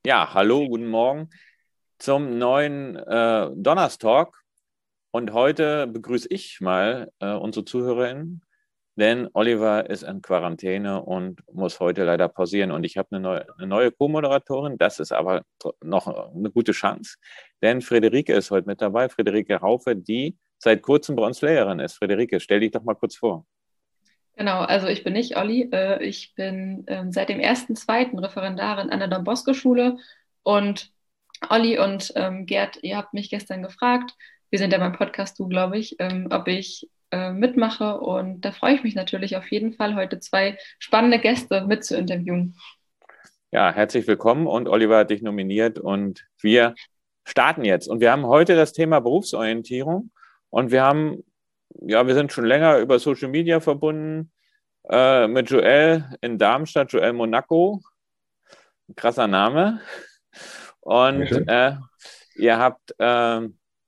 Ja, hallo, guten Morgen zum neuen Donnerstalk. Und heute begrüße ich mal unsere ZuhörerInnen, denn Oliver ist in Quarantäne und muss heute leider pausieren. Und ich habe eine neue Co-Moderatorin, das ist aber noch eine gute Chance, denn Friederike ist heute mit dabei, Friederike Raufe, die seit kurzem bei uns Lehrerin ist. Friederike, stell dich doch mal kurz vor. Genau, also ich bin nicht Olli. Ich bin seit dem 1.2. Referendarin an der Don Bosco Schule. Und Olli und Gerd, ihr habt mich gestern gefragt, wir sind ja beim Podcast Du, glaube ich, ob ich mitmache. Und da freue ich mich natürlich auf jeden Fall, heute zwei spannende Gäste mit zu interviewen. Ja, herzlich willkommen und Oliver hat dich nominiert und wir starten jetzt. Und wir haben heute das Thema Berufsorientierung und wir sind schon länger über Social Media verbunden mit Joel in Darmstadt, Joel Monaco, ein krasser Name. Und Dankeschön. ihr habt, äh,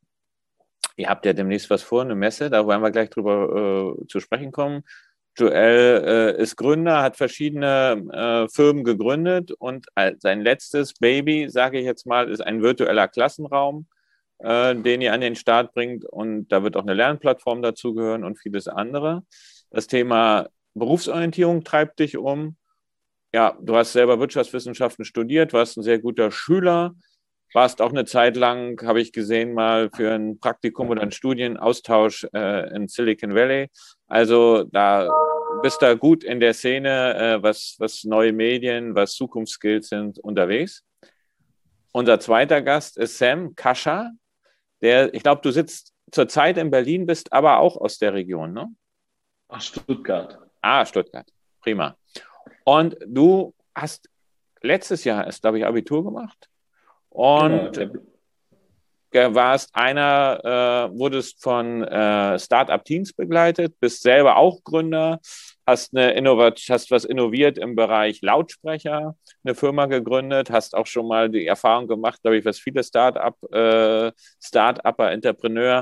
ihr habt ja demnächst was vor, eine Messe, da wollen wir gleich drüber zu sprechen kommen. Joel ist Gründer, hat verschiedene Firmen gegründet und sein letztes Baby, sage ich jetzt mal, ist ein virtueller Klassenraum, den ihr an den Start bringt. Und da wird auch eine Lernplattform dazugehören und vieles andere. Das Thema Berufsorientierung treibt dich um. Ja, du hast selber Wirtschaftswissenschaften studiert, warst ein sehr guter Schüler, warst auch eine Zeit lang, habe ich gesehen, mal für ein Praktikum oder einen Studienaustausch in Silicon Valley. Also da bist du gut in der Szene, was neue Medien, was Zukunftsskills sind, unterwegs. Unser zweiter Gast ist Sam Kascha, ich glaube, du sitzt zurzeit in Berlin, bist aber auch aus der Region, ne? Ach, Stuttgart. Ah, Stuttgart. Prima. Und du hast letztes Jahr erst, glaube ich, Abitur gemacht Genau. und wurdest von Startup-Teams begleitet, bist selber auch Gründer, hast was innoviert im Bereich Lautsprecher, eine Firma gegründet, hast auch schon mal die Erfahrung gemacht, glaube ich, was viele Start-Upper, Entrepreneur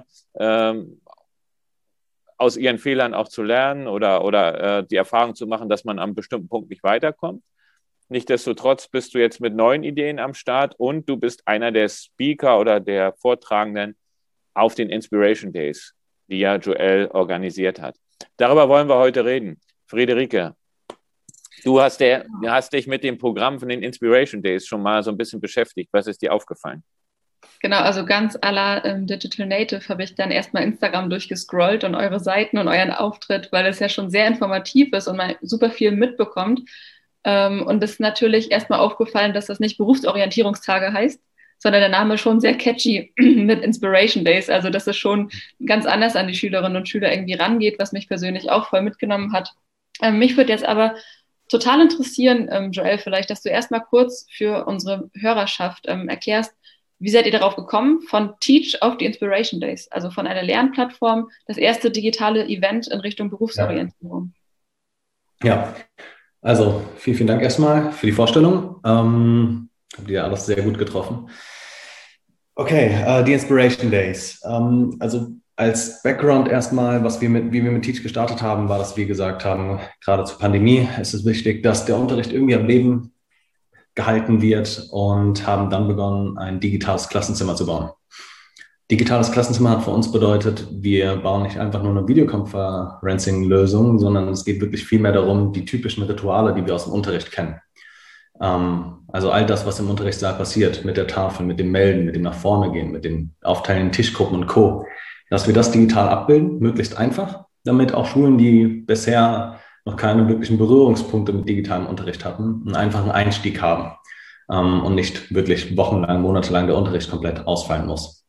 aus ihren Fehlern auch zu lernen oder die Erfahrung zu machen, dass man an einem bestimmten Punkt nicht weiterkommt. Nichtsdestotrotz bist du jetzt mit neuen Ideen am Start und du bist einer der Speaker oder der Vortragenden auf den Inspiration Days, die ja Joel organisiert hat. Darüber wollen wir heute reden. Friederike, du hast dich mit dem Programm von den Inspiration Days schon mal so ein bisschen beschäftigt. Was ist dir aufgefallen? Genau, also ganz à la Digital Native habe ich dann erstmal Instagram durchgescrollt und eure Seiten und euren Auftritt, weil es ja schon sehr informativ ist und man super viel mitbekommt. Und es ist natürlich erstmal aufgefallen, dass das nicht Berufsorientierungstage heißt, sondern der Name ist schon sehr catchy mit Inspiration Days. Also, dass es schon ganz anders an die Schülerinnen und Schüler irgendwie rangeht, was mich persönlich auch voll mitgenommen hat. Mich würde jetzt aber total interessieren, Joel, vielleicht, dass du erstmal kurz für unsere Hörerschaft erklärst, wie seid ihr darauf gekommen, von Teach auf die Inspiration Days, also von einer Lernplattform, das erste digitale Event in Richtung Ja. Berufsorientierung? Ja, also vielen Dank erstmal für die Vorstellung. Habt ihr alles sehr gut getroffen. Okay, die Inspiration Days. Also als Background erstmal, wie wir mit Teach gestartet haben, war, dass wir gesagt haben, gerade zur Pandemie ist es wichtig, dass der Unterricht irgendwie am Leben gehalten wird und haben dann begonnen, ein digitales Klassenzimmer zu bauen. Digitales Klassenzimmer hat für uns bedeutet, wir bauen nicht einfach nur eine Videoconferencing-Lösung, sondern es geht wirklich viel mehr darum, die typischen Rituale, die wir aus dem Unterricht kennen. Also all das, was im Unterrichtssaal passiert, mit der Tafel, mit dem Melden, mit dem nach vorne gehen, mit dem Aufteilen in Tischgruppen und Co., dass wir das digital abbilden, möglichst einfach, damit auch Schulen, die bisher noch keine wirklichen Berührungspunkte mit digitalem Unterricht hatten, einen einfachen Einstieg haben und nicht wirklich wochenlang, monatelang der Unterricht komplett ausfallen muss.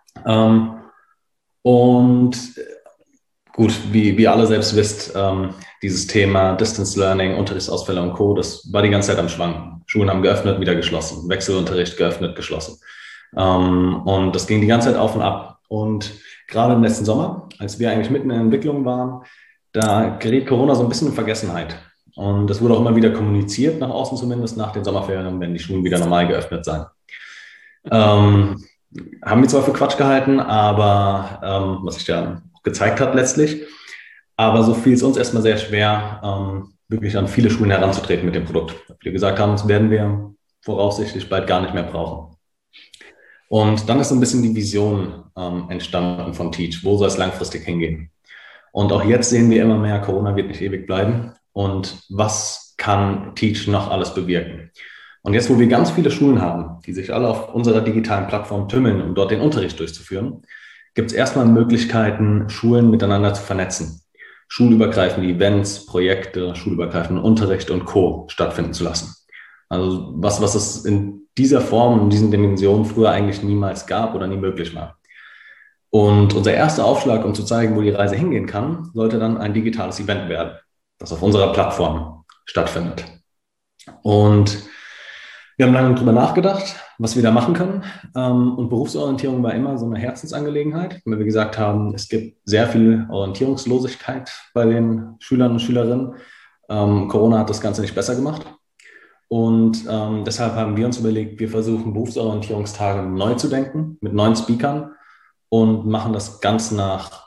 Und gut, wie alle selbst wisst, dieses Thema Distance Learning, Unterrichtsausfälle und Co., das war die ganze Zeit am Schwanken. Schulen haben geöffnet, wieder geschlossen. Wechselunterricht geöffnet, geschlossen. Und das ging die ganze Zeit auf und ab. Und gerade im letzten Sommer, als wir eigentlich mitten in der Entwicklung waren, da gerät Corona so ein bisschen in Vergessenheit. Und das wurde auch immer wieder kommuniziert, nach außen zumindest, nach den Sommerferien, wenn die Schulen wieder normal geöffnet seien. Haben wir zwar für Quatsch gehalten, aber was sich ja gezeigt hat letztlich, aber so fiel es uns erstmal sehr schwer, wirklich an viele Schulen heranzutreten mit dem Produkt. Wir gesagt haben, das werden wir voraussichtlich bald gar nicht mehr brauchen. Und dann ist so ein bisschen die Vision entstanden von Teach. Wo soll es langfristig hingehen? Und auch jetzt sehen wir immer mehr, Corona wird nicht ewig bleiben. Und was kann Teach noch alles bewirken? Und jetzt, wo wir ganz viele Schulen haben, die sich alle auf unserer digitalen Plattform tümmeln, um dort den Unterricht durchzuführen, gibt es erstmal Möglichkeiten, Schulen miteinander zu vernetzen. Schulübergreifende Events, Projekte, schulübergreifenden Unterricht und Co. stattfinden zu lassen. Also was es in dieser Form, in diesen Dimensionen früher eigentlich niemals gab oder nie möglich war. Und unser erster Aufschlag, um zu zeigen, wo die Reise hingehen kann, sollte dann ein digitales Event werden, das auf unserer Plattform stattfindet. Und wir haben lange darüber nachgedacht, was wir da machen können. Und Berufsorientierung war immer so eine Herzensangelegenheit, weil wir gesagt haben, es gibt sehr viel Orientierungslosigkeit bei den Schülern und Schülerinnen. Corona hat das Ganze nicht besser gemacht. Und deshalb haben wir uns überlegt, wir versuchen Berufsorientierungstage neu zu denken, mit neuen Speakern und machen das ganz nach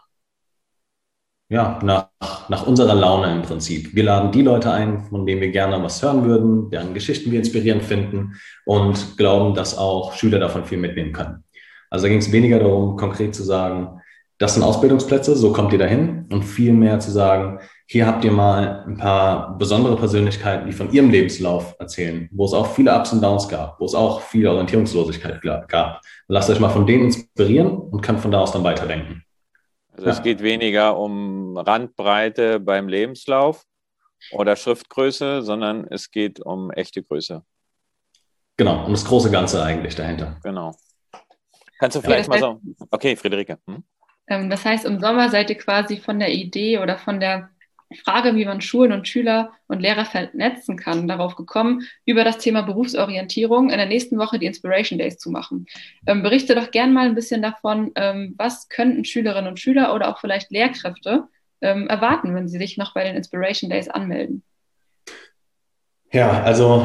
unserer Laune im Prinzip. Wir laden die Leute ein, von denen wir gerne was hören würden, deren Geschichten wir inspirierend finden und glauben, dass auch Schüler davon viel mitnehmen können. Also da ging es weniger darum, konkret zu sagen, das sind Ausbildungsplätze, so kommt ihr dahin, und viel mehr zu sagen, hier habt ihr mal ein paar besondere Persönlichkeiten, die von ihrem Lebenslauf erzählen, wo es auch viele Ups und Downs gab, wo es auch viel Orientierungslosigkeit gab. Lasst euch mal von denen inspirieren und könnt von da aus dann weiterdenken. Also es geht weniger um Randbreite beim Lebenslauf oder Schriftgröße, sondern es geht um echte Größe. Genau, um das große Ganze eigentlich dahinter. Genau. Kannst du vielleicht mal so... Okay, Friederike. Das heißt, im Sommer seid ihr quasi von der Idee oder von der Frage, wie man Schulen und Schüler und Lehrer vernetzen kann, darauf gekommen, über das Thema Berufsorientierung in der nächsten Woche die Inspiration Days zu machen. Berichte doch gern mal ein bisschen davon, was könnten Schülerinnen und Schüler oder auch vielleicht Lehrkräfte erwarten, wenn sie sich noch bei den Inspiration Days anmelden. Ja, also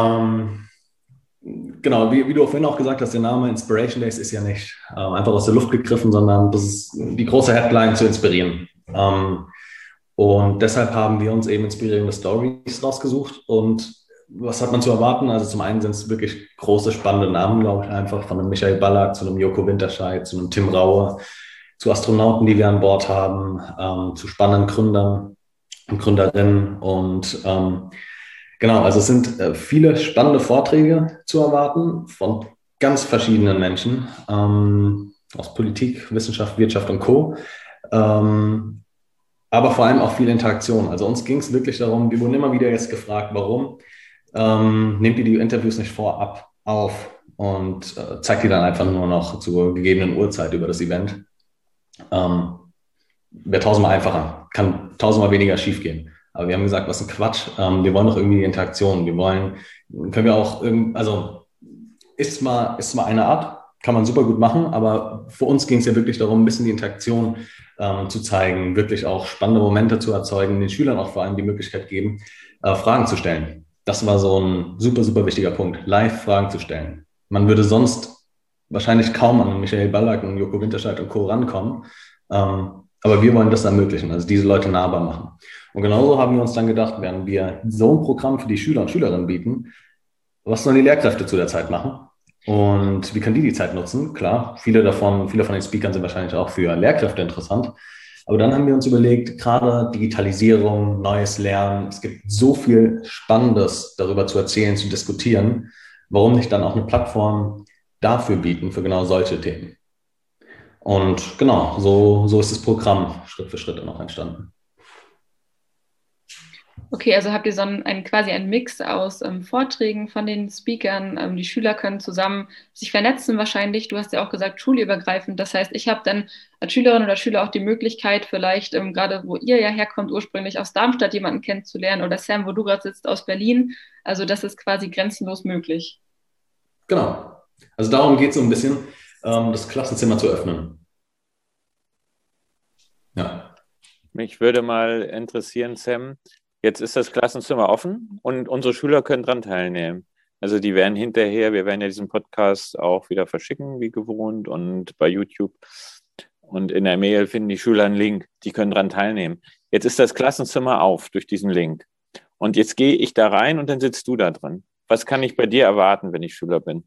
genau, wie du vorhin auch gesagt hast, der Name Inspiration Days ist ja nicht einfach aus der Luft gegriffen, sondern das ist die große Headline zu inspirieren. Und deshalb haben wir uns eben inspirierende Stories rausgesucht. Und was hat man zu erwarten? Also zum einen sind es wirklich große, spannende Namen, glaube ich, einfach von einem Michael Ballack zu einem Joko Winterscheid, zu einem Tim Raue, zu Astronauten, die wir an Bord haben, zu spannenden Gründern und Gründerinnen. Und genau, also es sind viele spannende Vorträge zu erwarten von ganz verschiedenen Menschen aus Politik, Wissenschaft, Wirtschaft und Co. Aber vor allem auch viel Interaktion. Also uns ging es wirklich darum, wir wurden immer wieder jetzt gefragt, warum nehmt ihr die Interviews nicht vorab auf und zeigt die dann einfach nur noch zur gegebenen Uhrzeit über das Event. Wäre tausendmal einfacher, kann tausendmal weniger schiefgehen. Aber wir haben gesagt, was ein Quatsch. Wir wollen doch irgendwie die Interaktion. Können wir auch also ist mal eine Art, kann man super gut machen, aber für uns ging es ja wirklich darum, ein bisschen die Interaktion zu zeigen, wirklich auch spannende Momente zu erzeugen, den Schülern auch vor allem die Möglichkeit geben, Fragen zu stellen. Das war so ein super, super wichtiger Punkt, live Fragen zu stellen. Man würde sonst wahrscheinlich kaum an Michael Ballack und Joko Winterscheid und Co. rankommen, aber wir wollen das ermöglichen, also diese Leute nahbar machen. Und genauso haben wir uns dann gedacht, werden wir so ein Programm für die Schüler und Schülerinnen bieten, was sollen die Lehrkräfte zu der Zeit machen? Und wie können die Zeit nutzen? Klar, viele von den Speakern sind wahrscheinlich auch für Lehrkräfte interessant. Aber dann haben wir uns überlegt, gerade Digitalisierung, neues Lernen, es gibt so viel Spannendes darüber zu erzählen, zu diskutieren. Warum nicht dann auch eine Plattform dafür bieten, für genau solche Themen? Und genau, so ist das Programm Schritt für Schritt dann auch entstanden. Okay, also habt ihr quasi einen Mix aus Vorträgen von den Speakern. Die Schüler können zusammen sich vernetzen wahrscheinlich. Du hast ja auch gesagt, schulübergreifend. Das heißt, ich habe dann als Schülerin oder Schüler auch die Möglichkeit, vielleicht gerade, wo ihr ja herkommt, ursprünglich aus Darmstadt jemanden kennenzulernen, oder Sam, wo du gerade sitzt, aus Berlin. Also das ist quasi grenzenlos möglich. Genau. Also darum geht es so ein bisschen, das Klassenzimmer zu öffnen. Ja. Mich würde mal interessieren, Sam, jetzt ist das Klassenzimmer offen und unsere Schüler können daran teilnehmen. Also die werden hinterher, wir werden ja diesen Podcast auch wieder verschicken, wie gewohnt, und bei YouTube. Und in der Mail finden die Schüler einen Link, die können daran teilnehmen. Jetzt ist das Klassenzimmer auf durch diesen Link. Und jetzt gehe ich da rein und dann sitzt du da drin. Was kann ich bei dir erwarten, wenn ich Schüler bin?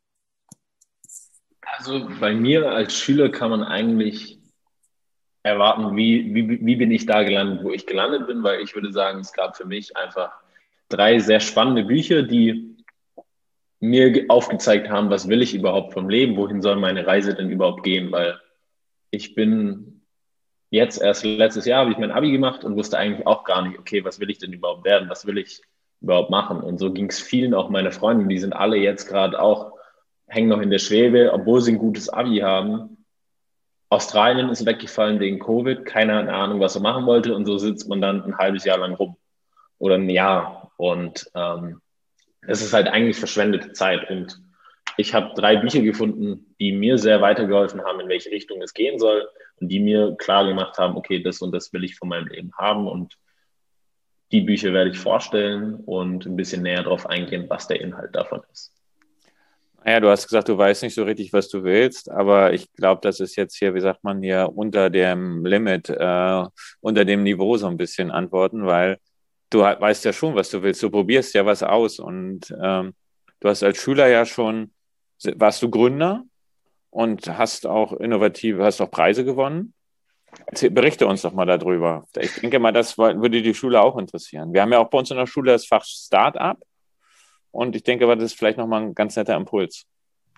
Also bei mir als Schüler kann man eigentlich erwarten, wie bin ich da gelandet, wo ich gelandet bin, weil ich würde sagen, es gab für mich einfach 3 sehr spannende Bücher, die mir aufgezeigt haben, was will ich überhaupt vom Leben, wohin soll meine Reise denn überhaupt gehen, weil ich bin jetzt erst letztes Jahr habe ich mein Abi gemacht und wusste eigentlich auch gar nicht, okay, was will ich denn überhaupt werden, was will ich überhaupt machen, und so ging es vielen, auch meine Freunden, die sind alle jetzt gerade auch, hängen noch in der Schwebe, obwohl sie ein gutes Abi haben. Australien ist weggefallen wegen Covid, keiner hat eine Ahnung, was er machen wollte, und so sitzt man dann ein halbes Jahr lang rum oder ein Jahr, und es ist halt eigentlich verschwendete Zeit, und ich habe 3 Bücher gefunden, die mir sehr weitergeholfen haben, in welche Richtung es gehen soll, und die mir klar gemacht haben, okay, das und das will ich von meinem Leben haben, und die Bücher werde ich vorstellen und ein bisschen näher darauf eingehen, was der Inhalt davon ist. Naja, du hast gesagt, du weißt nicht so richtig, was du willst, aber ich glaube, das ist jetzt hier, wie sagt man hier, unter dem Limit, unter dem Niveau so ein bisschen antworten, weil du weißt ja schon, was du willst. Du probierst ja was aus, und du hast als Schüler ja schon, warst du Gründer und hast auch Preise gewonnen. Berichte uns doch mal darüber. Ich denke mal, das würde die Schule auch interessieren. Wir haben ja auch bei uns in der Schule das Fach Start-up, und ich denke, das ist vielleicht nochmal ein ganz netter Impuls.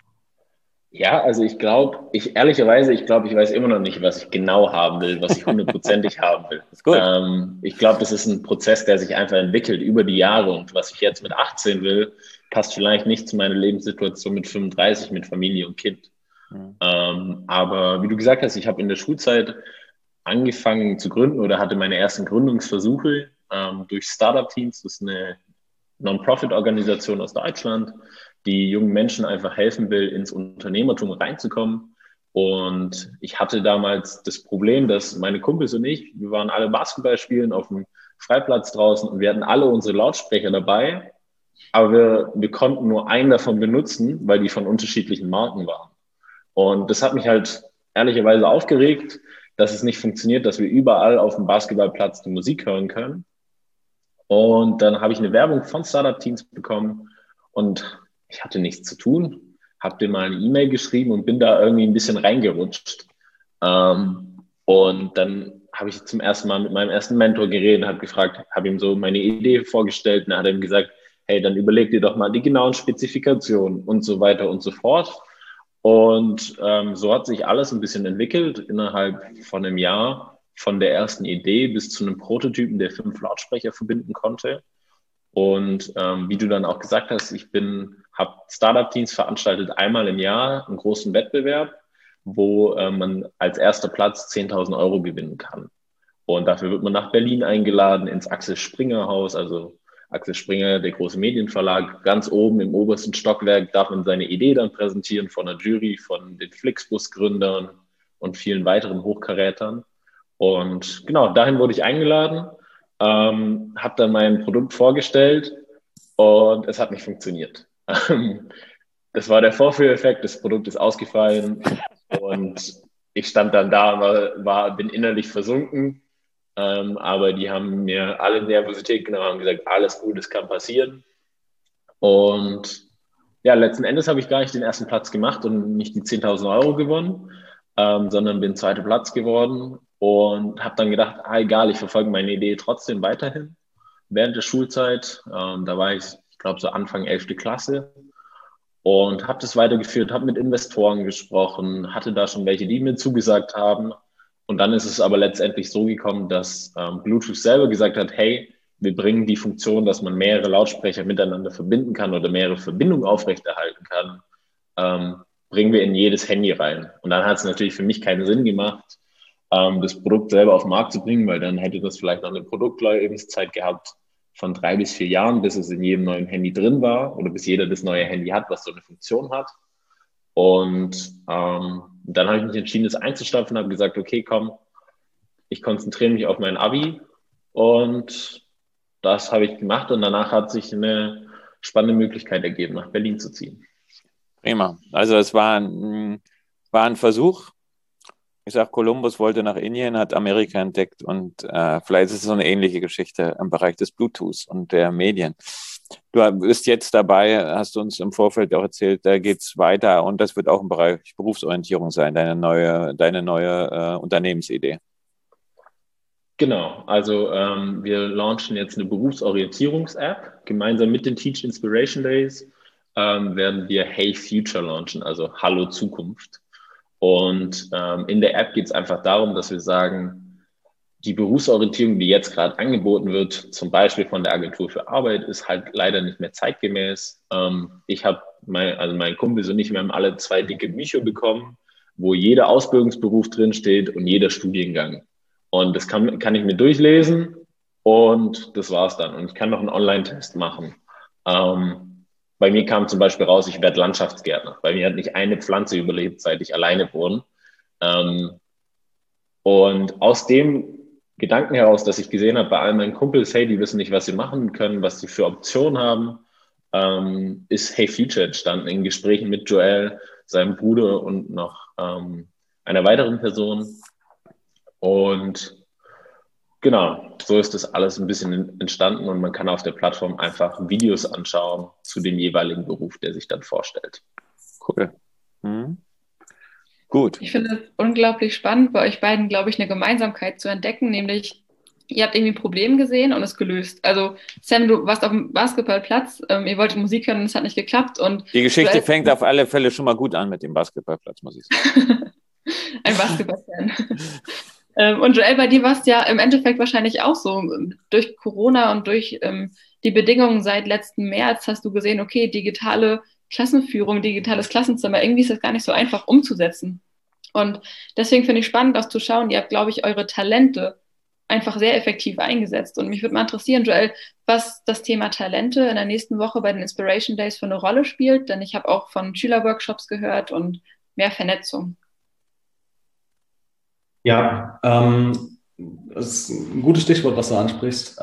Ja, also ich weiß immer noch nicht, was ich genau haben will, was ich 100%ig haben will. Ist gut. Ich glaube, das ist ein Prozess, der sich einfach entwickelt über die Jahre, und was ich jetzt mit 18 will, passt vielleicht nicht zu meiner Lebenssituation mit 35, mit Familie und Kind. Aber wie du gesagt hast, ich habe in der Schulzeit angefangen zu gründen oder hatte meine ersten Gründungsversuche durch Startup-Teams. Das ist eine Non-Profit-Organisation aus Deutschland, die jungen Menschen einfach helfen will, ins Unternehmertum reinzukommen. Und ich hatte damals das Problem, dass meine Kumpels und ich, wir waren alle Basketball spielen auf dem Freiplatz draußen, und wir hatten alle unsere Lautsprecher dabei, aber wir konnten nur einen davon benutzen, weil die von unterschiedlichen Marken waren. Und das hat mich halt ehrlicherweise aufgeregt, dass es nicht funktioniert, dass wir überall auf dem Basketballplatz die Musik hören können. Und dann habe ich eine Werbung von Startup-Teams bekommen, und ich hatte nichts zu tun, habe dir mal eine E-Mail geschrieben und bin da irgendwie ein bisschen reingerutscht. Und dann habe ich zum ersten Mal mit meinem ersten Mentor geredet, habe ihm so meine Idee vorgestellt, und er hat ihm gesagt, hey, dann überleg dir doch mal die genauen Spezifikationen und so weiter und so fort. Und so hat sich alles ein bisschen entwickelt innerhalb von einem Jahr, von der ersten Idee bis zu einem Prototypen, der 5 Lautsprecher verbinden konnte. Und wie du dann auch gesagt hast, habe Startup-Teams veranstaltet einmal im Jahr einen großen Wettbewerb, wo man als erster Platz 10.000 Euro gewinnen kann. Und dafür wird man nach Berlin eingeladen, ins Axel Springer Haus, also Axel Springer, der große Medienverlag, ganz oben im obersten Stockwerk darf man seine Idee dann präsentieren von der Jury, von den Flixbus-Gründern und vielen weiteren Hochkarätern. Und genau, dahin wurde ich eingeladen, habe dann mein Produkt vorgestellt, und es hat nicht funktioniert. Das war der Vorführeffekt, das Produkt ist ausgefallen, und ich stand dann da, bin innerlich versunken, aber die haben mir alle Nervosität genommen, haben gesagt, alles gut, es kann passieren. Und ja, letzten Endes habe ich gar nicht den ersten Platz gemacht und nicht die 10.000 Euro gewonnen, sondern bin zweiter Platz geworden, und habe dann gedacht, egal, ich verfolge meine Idee trotzdem weiterhin während der Schulzeit. Da war ich glaube, so Anfang 11. Klasse, und habe das weitergeführt, habe mit Investoren gesprochen, hatte da schon welche, die mir zugesagt haben. Und dann ist es aber letztendlich so gekommen, dass Bluetooth selber gesagt hat, hey, wir bringen die Funktion, dass man mehrere Lautsprecher miteinander verbinden kann oder mehrere Verbindungen aufrechterhalten kann, bringen wir in jedes Handy rein. Und dann hat es natürlich für mich keinen Sinn gemacht, das Produkt selber auf den Markt zu bringen, weil dann hätte das vielleicht noch eine Produktlebenszeit gehabt von 3 bis 4 Jahren, bis es in jedem neuen Handy drin war oder bis jeder das neue Handy hat, was so eine Funktion hat. Und dann habe ich mich entschieden, das einzustampfen und habe gesagt, okay, komm, ich konzentriere mich auf mein Abi, und das habe ich gemacht, und danach hat sich eine spannende Möglichkeit ergeben, nach Berlin zu ziehen. Prima. Also es war ein Versuch. Ich sage, Kolumbus wollte nach Indien, hat Amerika entdeckt, und vielleicht ist es so eine ähnliche Geschichte im Bereich des Bluetooths und der Medien. Du bist jetzt dabei, hast du uns im Vorfeld auch erzählt, da geht's weiter und das wird auch im Bereich Berufsorientierung sein, deine neue Unternehmensidee. Genau, also wir launchen jetzt eine Berufsorientierungs-App. Gemeinsam mit den Teach Inspiration Days werden wir Hey Future launchen, also Hallo Zukunft. Und in der App geht es einfach darum, dass wir sagen, die Berufsorientierung, die jetzt gerade angeboten wird, zum Beispiel von der Agentur für Arbeit, ist halt leider nicht mehr zeitgemäß. Ich habe mein Kumpel und ich, wir haben alle 2 dicke Bücher bekommen, wo jeder Ausbildungsberuf drinsteht und jeder Studiengang. Und das kann ich mir durchlesen und das war's dann. Und ich kann noch einen Online-Test machen. Bei mir kam zum Beispiel raus, ich werde Landschaftsgärtner. Bei mir hat nicht eine Pflanze überlebt, seit ich alleine wohne. Und aus dem Gedanken heraus, dass ich gesehen habe bei all meinen Kumpels, hey, die wissen nicht, was sie machen können, was sie für Optionen haben, ist Hey Future entstanden in Gesprächen mit Joel, seinem Bruder und noch einer weiteren Person. Und genau, so ist das alles ein bisschen entstanden und man kann auf der Plattform einfach Videos anschauen zu dem jeweiligen Beruf, der sich dann vorstellt. Cool. Mhm. Gut. Ich finde es unglaublich spannend, bei euch beiden, glaube ich, eine Gemeinsamkeit zu entdecken, nämlich ihr habt irgendwie ein Problem gesehen und es gelöst. Also Sam, du warst auf dem Basketballplatz, ihr wolltet Musik hören und es hat nicht geklappt. Und die Geschichte fängt auf alle Fälle schon mal gut an mit dem Basketballplatz, muss ich sagen. Ein Basketballfan. Und Joel, bei dir war es ja im Endeffekt wahrscheinlich auch so. Durch Corona und durch die Bedingungen seit letzten März hast du gesehen, okay, digitale Klassenführung, digitales Klassenzimmer, irgendwie ist das gar nicht so einfach umzusetzen. Und deswegen finde ich spannend, auch zu schauen, ihr habt, glaube ich, eure Talente einfach sehr effektiv eingesetzt. Und mich würde mal interessieren, Joel, was das Thema Talente in der nächsten Woche bei den Inspiration Days für eine Rolle spielt, denn ich habe auch von Schülerworkshops gehört und mehr Vernetzung. Ja, das ist ein gutes Stichwort, was du ansprichst.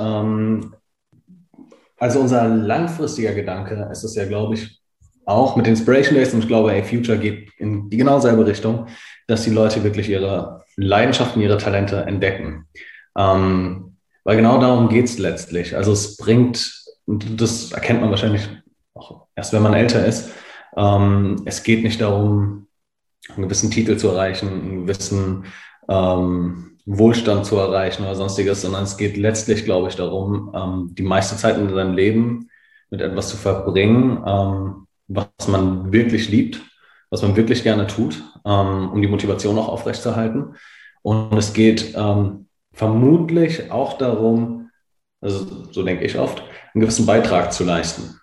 Also unser langfristiger Gedanke ist es ja, glaube ich, auch mit Inspiration Days, und ich glaube, Hey Future geht in die genau selbe Richtung, dass die Leute wirklich ihre Leidenschaften, ihre Talente entdecken. Weil genau darum geht es letztlich. Also es bringt, und das erkennt man wahrscheinlich auch erst, wenn man älter ist, es geht nicht darum, einen gewissen Titel zu erreichen, einen gewissen Wohlstand zu erreichen oder sonstiges, sondern es geht letztlich, glaube ich, darum, die meiste Zeit in seinem Leben mit etwas zu verbringen, was man wirklich liebt, was man wirklich gerne tut, um die Motivation auch aufrechtzuerhalten. Und es geht vermutlich auch darum, also so denke ich oft, einen gewissen Beitrag zu leisten.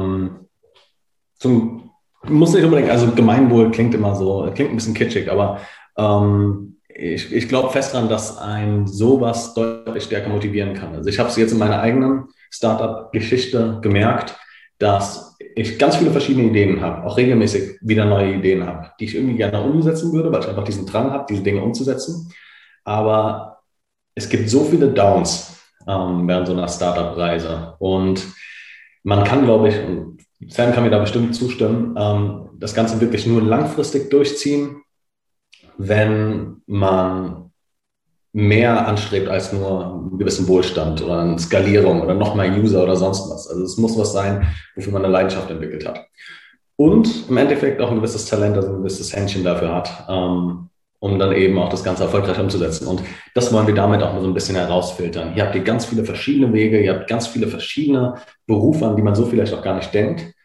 Muss nicht unbedingt, also Gemeinwohl klingt immer so, klingt ein bisschen kitschig, aber ich glaube fest daran, dass ein sowas deutlich stärker motivieren kann. Also ich habe es jetzt in meiner eigenen Startup-Geschichte gemerkt, dass ich ganz viele verschiedene Ideen habe, auch regelmäßig wieder neue Ideen habe, die ich irgendwie gerne umsetzen würde, weil ich einfach diesen Drang habe, diese Dinge umzusetzen. Aber es gibt so viele Downs während so einer Startup-Reise. Und man kann, glaube ich, und Sam kann mir da bestimmt zustimmen, das Ganze wirklich nur langfristig durchziehen, wenn man mehr anstrebt als nur einen gewissen Wohlstand oder eine Skalierung oder noch mehr User oder sonst was. Also es muss was sein, wofür man eine Leidenschaft entwickelt hat. Und im Endeffekt auch ein gewisses Talent, also ein gewisses Händchen dafür hat, um dann eben auch das Ganze erfolgreich umzusetzen. Und das wollen wir damit auch mal so ein bisschen herausfiltern. Hier habt ihr ganz viele verschiedene Wege, ihr habt ganz viele verschiedene Berufe, an die man so vielleicht auch gar nicht denkt.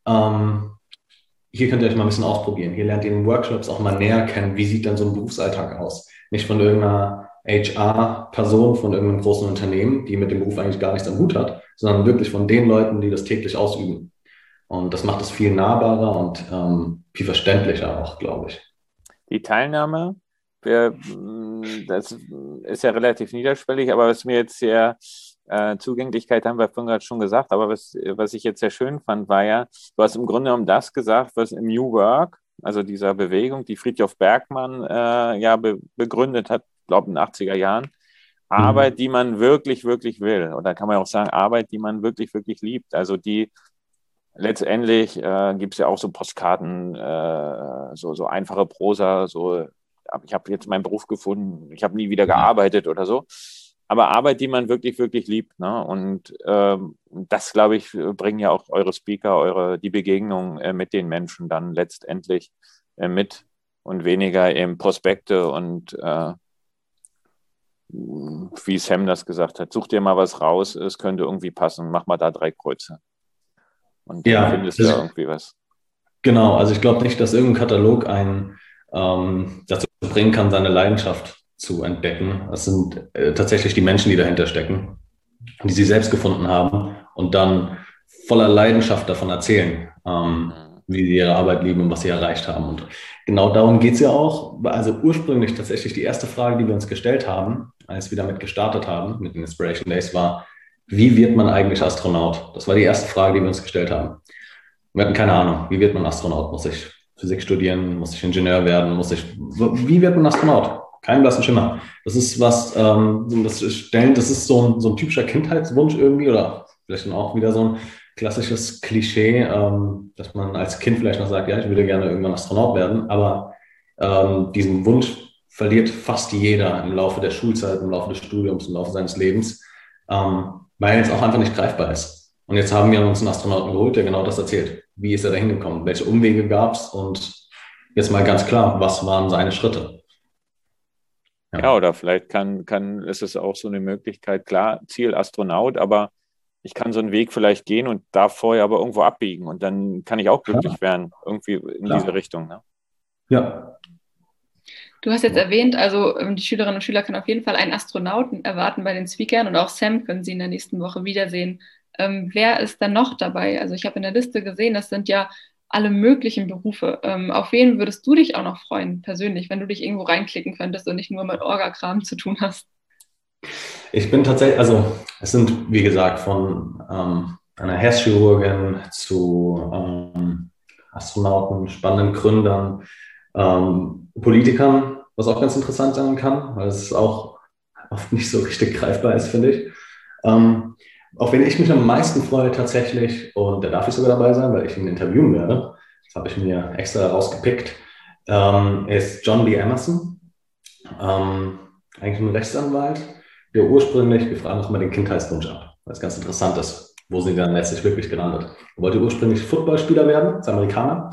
Hier könnt ihr euch mal ein bisschen ausprobieren. Hier lernt ihr in Workshops auch mal näher kennen, wie sieht denn so ein Berufsalltag aus. Nicht von irgendeiner HR-Person, von irgendeinem großen Unternehmen, die mit dem Beruf eigentlich gar nichts am Hut hat, sondern wirklich von den Leuten, die das täglich ausüben. Und das macht es viel nahbarer und viel verständlicher auch, glaube ich. Die Teilnahme, das ist ja relativ niederschwellig, aber was mir jetzt sehr Zugänglichkeit haben wir vorhin gerade schon gesagt, aber was ich jetzt sehr schön fand, war ja, du hast im Grunde genommen das gesagt, was im New Work, also dieser Bewegung, die Fridtjof Bergmann begründet hat, glaube in den 80er Jahren, Arbeit, die man wirklich, wirklich will. Oder kann man auch sagen, Arbeit, die man wirklich, wirklich liebt. Also die letztendlich gibt es ja auch so Postkarten, so einfache Prosa, so ich habe jetzt meinen Beruf gefunden, ich habe nie wieder gearbeitet oder so. aber Arbeit, die man wirklich, wirklich liebt. Ne? Und das, glaube ich, bringen ja auch eure Speaker, die Begegnung mit den Menschen dann letztendlich mit und weniger eben Prospekte und wie Sam das gesagt hat, such dir mal was raus, es könnte irgendwie passen, mach mal da 3 Kreuze. Und dann findest du irgendwie was. Genau, also ich glaube nicht, dass irgendein Katalog einen dazu bringen kann, seine Leidenschaft zu entdecken. Es sind tatsächlich die Menschen, die dahinter stecken, die sie selbst gefunden haben und dann voller Leidenschaft davon erzählen, wie sie ihre Arbeit lieben und was sie erreicht haben. Und genau darum geht es ja auch. Also ursprünglich tatsächlich die erste Frage, die wir uns gestellt haben, als wir damit gestartet haben, mit den Inspiration Days, war, wie wird man eigentlich Astronaut? Das war die erste Frage, die wir uns gestellt haben. Wir hatten keine Ahnung, wie wird man Astronaut? Muss ich Physik studieren? Muss ich Ingenieur werden? Wie wird man Astronaut? Kein blassen Schimmer. Das ist was, das ist so ein typischer Kindheitswunsch irgendwie oder vielleicht dann auch wieder so ein klassisches Klischee, dass man als Kind vielleicht noch sagt, ja, ich würde gerne irgendwann Astronaut werden, aber diesen Wunsch verliert fast jeder im Laufe der Schulzeit, im Laufe des Studiums, im Laufe seines Lebens, weil es auch einfach nicht greifbar ist. Und jetzt haben wir uns einen Astronauten geholt, der genau das erzählt. Wie ist er da hingekommen? Welche Umwege gab es? Und jetzt mal ganz klar, was waren seine Schritte? Ja, oder vielleicht ist es auch so eine Möglichkeit, klar, Ziel Astronaut, aber ich kann so einen Weg vielleicht gehen und darf vorher aber irgendwo abbiegen und dann kann ich auch glücklich werden, irgendwie in diese Richtung. Ne? Ja. Du hast jetzt erwähnt, also die Schülerinnen und Schüler können auf jeden Fall einen Astronauten erwarten bei den Speakern und auch Sam können sie in der nächsten Woche wiedersehen. Wer ist dann noch dabei? Also ich habe in der Liste gesehen, das sind ja alle möglichen Berufe. Auf wen würdest du dich auch noch freuen, persönlich, wenn du dich irgendwo reinklicken könntest und nicht nur mit Orga-Kram zu tun hast? Ich bin tatsächlich, also es sind, wie gesagt, von einer Herzchirurgin zu Astronauten, spannenden Gründern, Politikern, was auch ganz interessant sein kann, weil es auch oft nicht so richtig greifbar ist, finde ich. Auf wen ich mich am meisten freue tatsächlich, und da darf ich sogar dabei sein, weil ich ihn interviewen werde, das habe ich mir extra rausgepickt, ist John B. Emerson, eigentlich ein Rechtsanwalt, der ursprünglich, wir fragen uns mal den Kindheitswunsch ab, weil es ganz interessant ist, wo sie dann letztlich wirklich gelandet. Er wollte ursprünglich Footballspieler werden, ist Amerikaner,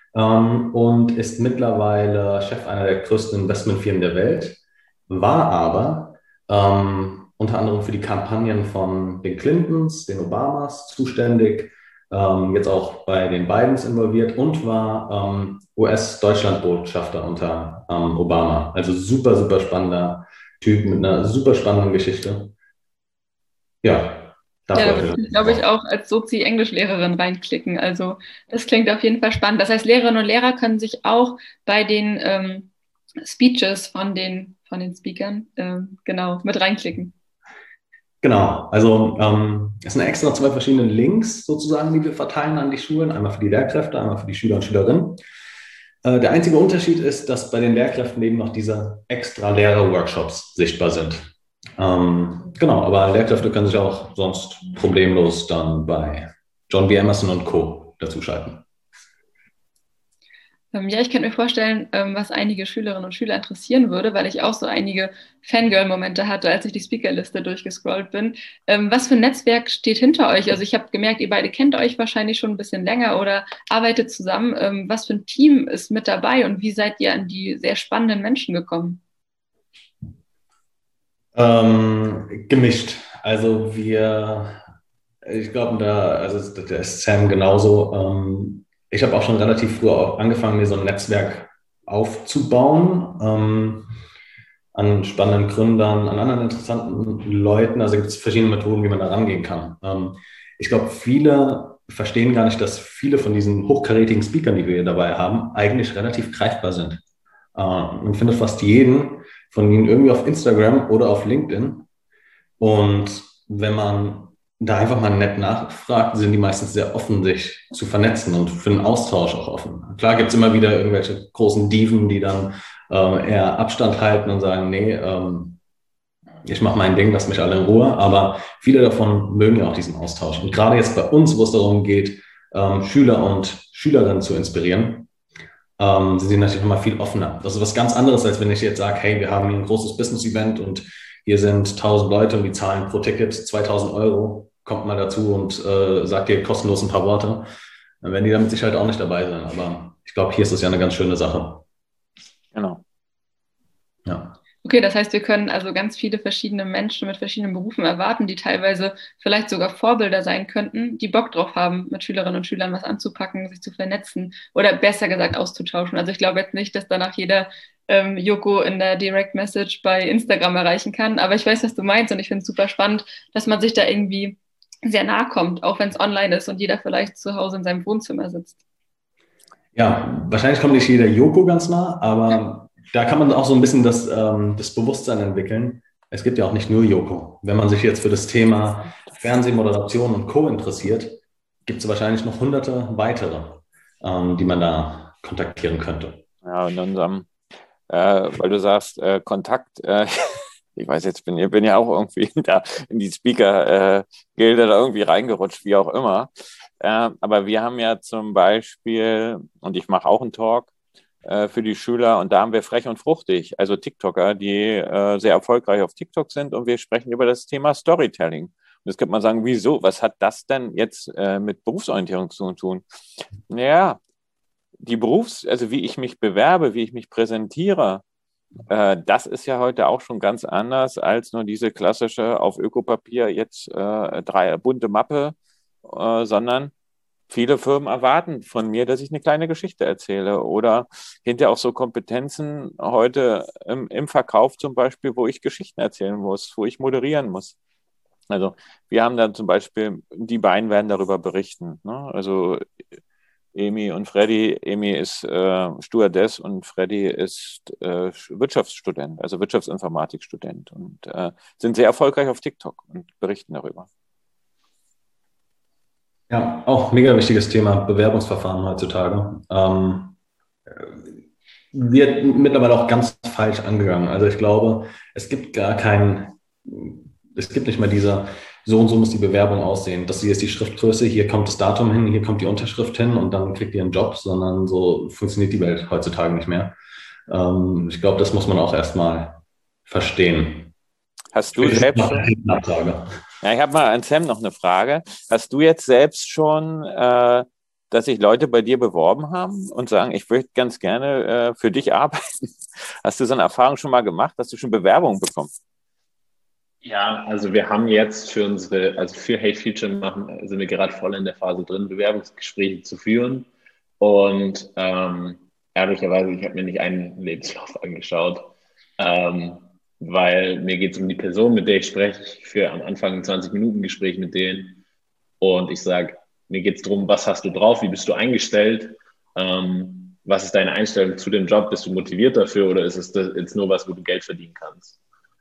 und ist mittlerweile Chef einer der größten Investmentfirmen der Welt, war aber unter anderem für die Kampagnen von den Clintons, den Obamas zuständig, jetzt auch bei den Bidens involviert und war US-Deutschlandbotschafter unter Obama. Also super, super spannender Typ mit einer super spannenden Geschichte. Ja. Da würde ich, glaube ich, auch als Sozi-Englischlehrerin reinklicken. Also das klingt auf jeden Fall spannend. Das heißt, Lehrerinnen und Lehrer können sich auch bei den Speeches von den Speakern genau mit reinklicken. Genau, also es sind extra 2 verschiedene Links sozusagen, die wir verteilen an die Schulen, einmal für die Lehrkräfte, einmal für die Schüler und Schülerinnen. Der einzige Unterschied ist, dass bei den Lehrkräften eben noch diese extra Lehrer-Workshops sichtbar sind. Genau, aber Lehrkräfte können sich auch sonst problemlos dann bei John B. Emerson und Co. dazuschalten. Ja, ich könnte mir vorstellen, was einige Schülerinnen und Schüler interessieren würde, weil ich auch so einige Fangirl-Momente hatte, als ich die Speakerliste durchgescrollt bin. Was für ein Netzwerk steht hinter euch? Also ich habe gemerkt, ihr beide kennt euch wahrscheinlich schon ein bisschen länger oder arbeitet zusammen. Was für ein Team ist mit dabei und wie seid ihr an die sehr spannenden Menschen gekommen? Gemischt. Also ich glaube, da ist Sam genauso. Ich habe auch schon relativ früh angefangen, mir so ein Netzwerk aufzubauen, an spannenden Gründern, an anderen interessanten Leuten. Also gibt es verschiedene Methoden, wie man da rangehen kann. Ich glaube, viele verstehen gar nicht, dass viele von diesen hochkarätigen Speakern, die wir hier dabei haben, eigentlich relativ greifbar sind. Man findet fast jeden von ihnen irgendwie auf Instagram oder auf LinkedIn. Und wenn man da einfach mal nett nachfragt, sind die meistens sehr offen, sich zu vernetzen und für einen Austausch auch offen. Klar gibt es immer wieder irgendwelche großen Diven, die dann eher Abstand halten und sagen, nee, ich mache mein Ding, lasst mich alle in Ruhe. Aber viele davon mögen ja auch diesen Austausch. Und gerade jetzt bei uns, wo es darum geht, Schüler und Schülerinnen zu inspirieren, sie sind natürlich nochmal viel offener. Das ist was ganz anderes, als wenn ich jetzt sage, hey, wir haben hier ein großes Business-Event und hier sind 1000 Leute und die zahlen pro Ticket 2000 Euro, kommt mal dazu und sagt dir kostenlos ein paar Worte, dann werden die damit sicher halt auch nicht dabei sein. Aber ich glaube, hier ist es ja eine ganz schöne Sache. Genau. Ja. Okay, das heißt, wir können also ganz viele verschiedene Menschen mit verschiedenen Berufen erwarten, die teilweise vielleicht sogar Vorbilder sein könnten, die Bock drauf haben, mit Schülerinnen und Schülern was anzupacken, sich zu vernetzen oder besser gesagt auszutauschen. Also ich glaube jetzt nicht, dass danach jeder Joko in der Direct Message bei Instagram erreichen kann, aber ich weiß, was du meinst und ich finde es super spannend, dass man sich da irgendwie sehr nahe kommt, auch wenn es online ist und jeder vielleicht zu Hause in seinem Wohnzimmer sitzt. Ja, wahrscheinlich kommt nicht jeder Joko ganz nah, aber da kann man auch so ein bisschen das Bewusstsein entwickeln. Es gibt ja auch nicht nur Joko. Wenn man sich jetzt für das Thema Fernsehmoderation und Co. interessiert, gibt es wahrscheinlich noch hunderte weitere, die man da kontaktieren könnte. Ja, in unserem, weil du sagst, Kontakt, ich weiß jetzt, bin ja auch irgendwie da in die Speaker-Gilde da irgendwie reingerutscht, wie auch immer. Aber wir haben ja zum Beispiel, und ich mache auch einen Talk für die Schüler, und da haben wir Frech und Fruchtig, also TikToker, die sehr erfolgreich auf TikTok sind, und wir sprechen über das Thema Storytelling. Und jetzt könnte man sagen, wieso? Was hat das denn jetzt mit Berufsorientierung zu tun? Ja, also wie ich mich bewerbe, wie ich mich präsentiere, das ist ja heute auch schon ganz anders als nur diese klassische auf Ökopapier jetzt drei bunte Mappe, sondern viele Firmen erwarten von mir, dass ich eine kleine Geschichte erzähle oder hinterher auch so Kompetenzen heute im Verkauf zum Beispiel, wo ich Geschichten erzählen muss, wo ich moderieren muss. Also wir haben dann zum Beispiel, die beiden werden darüber berichten, ne? Also Emi und Freddy. Emi ist Stewardess und Freddy ist Wirtschaftsstudent, also Wirtschaftsinformatikstudent und sind sehr erfolgreich auf TikTok und berichten darüber. Ja, auch mega wichtiges Thema, Bewerbungsverfahren heutzutage. Wird mittlerweile auch ganz falsch angegangen. Also ich glaube, es gibt nicht mehr dieser, so und so muss die Bewerbung aussehen. Das hier ist die Schriftgröße, hier kommt das Datum hin, hier kommt die Unterschrift hin und dann kriegt ihr einen Job, sondern so funktioniert die Welt heutzutage nicht mehr. Ich glaube, das muss man auch erstmal verstehen. Hast du selbst schon? Ja, ich habe mal an Sam noch eine Frage. Hast du jetzt selbst schon, dass sich Leute bei dir beworben haben und sagen, ich möchte ganz gerne für dich arbeiten? Hast du so eine Erfahrung schon mal gemacht? Hast du schon Bewerbungen bekommen? Ja, also wir haben jetzt für für Hate Future sind wir gerade voll in der Phase drin, Bewerbungsgespräche zu führen. Und ehrlicherweise, ich habe mir nicht einen Lebenslauf angeschaut, weil mir geht es um die Person, mit der ich spreche. Ich führe am Anfang ein 20-Minuten-Gespräch mit denen und ich sage, mir geht es darum, was hast du drauf, wie bist du eingestellt, was ist deine Einstellung zu dem Job, bist du motiviert dafür oder ist es jetzt nur was, wo du Geld verdienen kannst?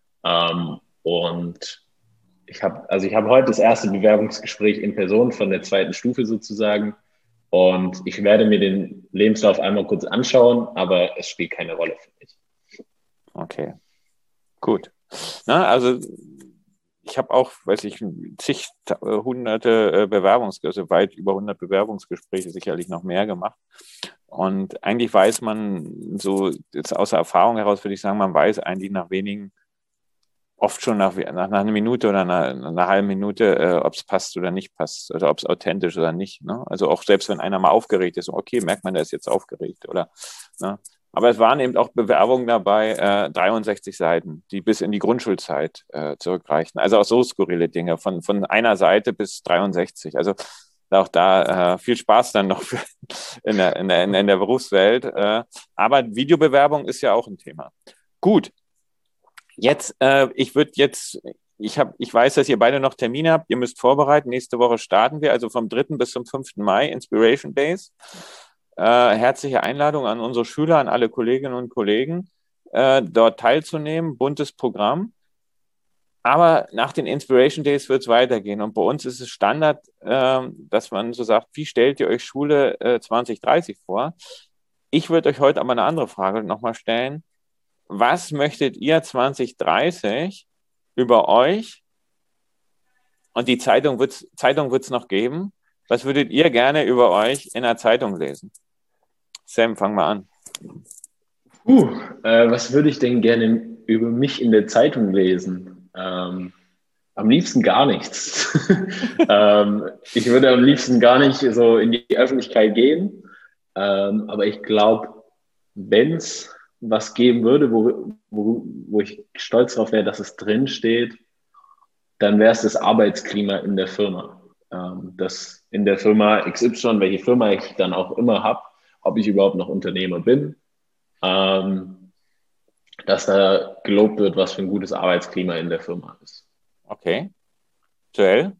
Und ich habe heute das erste Bewerbungsgespräch in Person von der zweiten Stufe sozusagen. Und ich werde mir den Lebenslauf einmal kurz anschauen, aber es spielt keine Rolle für mich. Okay, gut. Na, also ich habe auch, weiß ich, hunderte Bewerbungsgespräche, weit über 100 Bewerbungsgespräche, sicherlich noch mehr gemacht. Und eigentlich weiß man so, jetzt aus der Erfahrung heraus würde ich sagen, man weiß eigentlich nach wenigen, oft schon nach einer Minute oder einer halben Minute, ob es passt oder nicht passt, oder ob es authentisch oder nicht. Ne? Also auch selbst wenn einer mal aufgeregt ist, okay, merkt man, der ist jetzt aufgeregt. Oder, ne? Aber es waren eben auch Bewerbungen dabei, 63 Seiten, die bis in die Grundschulzeit zurückreichen. Also auch so skurrile Dinge, von einer Seite bis 63. Also auch da viel Spaß dann noch in der Berufswelt. Aber Videobewerbung ist ja auch ein Thema. Gut. Jetzt, ich weiß, dass ihr beide noch Termine habt. Ihr müsst vorbereiten. Nächste Woche starten wir, also vom 3. bis zum 5. Mai, Inspiration Days. Herzliche Einladung an unsere Schüler, an alle Kolleginnen und Kollegen, dort teilzunehmen. Buntes Programm. Aber nach den Inspiration Days wird es weitergehen. Und bei uns ist es Standard, dass man so sagt, wie stellt ihr euch Schule 2030 vor? Ich würde euch heute aber eine andere Frage nochmal stellen. Was möchtet ihr 2030 über euch, und die Zeitung wird's noch geben, was würdet ihr gerne über euch in der Zeitung lesen? Sam, fang mal an. Was würde ich denn gerne über mich in der Zeitung lesen? Am liebsten gar nichts. Ich würde am liebsten gar nicht so in die Öffentlichkeit gehen. Aber ich glaube, wenn es was geben würde, wo ich stolz drauf wäre, dass es drin steht, dann wäre es das Arbeitsklima in der Firma. Das in der Firma XY, welche Firma ich dann auch immer habe, ob ich überhaupt noch Unternehmer bin, dass da gelobt wird, was für ein gutes Arbeitsklima in der Firma ist. Okay. Joel?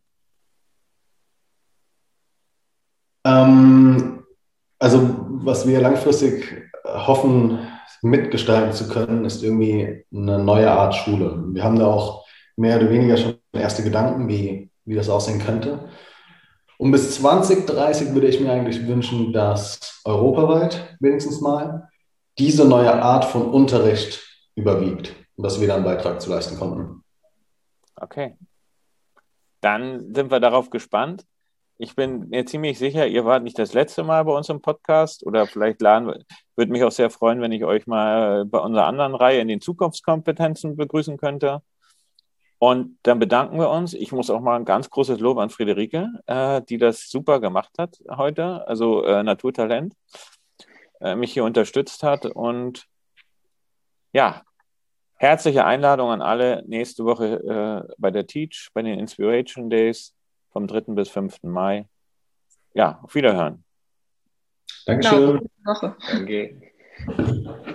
Also, was wir langfristig hoffen, mitgestalten zu können, ist irgendwie eine neue Art Schule. Wir haben da auch mehr oder weniger schon erste Gedanken, wie das aussehen könnte. Und bis 2030 würde ich mir eigentlich wünschen, dass europaweit wenigstens mal diese neue Art von Unterricht überwiegt und dass wir da einen Beitrag zu leisten konnten. Okay. Dann sind wir darauf gespannt. Ich bin mir ziemlich sicher, ihr wart nicht das letzte Mal bei uns im Podcast oder vielleicht würde mich auch sehr freuen, wenn ich euch mal bei unserer anderen Reihe in den Zukunftskompetenzen begrüßen könnte. Und dann bedanken wir uns. Ich muss auch mal ein ganz großes Lob an Friederike, die das super gemacht hat heute, also Naturtalent, mich hier unterstützt hat. Und ja, herzliche Einladung an alle nächste Woche bei der Teach, bei den Inspiration Days vom 3. bis 5. Mai. Ja, auf Wiederhören. Dankeschön. Genau, gute Woche. Danke.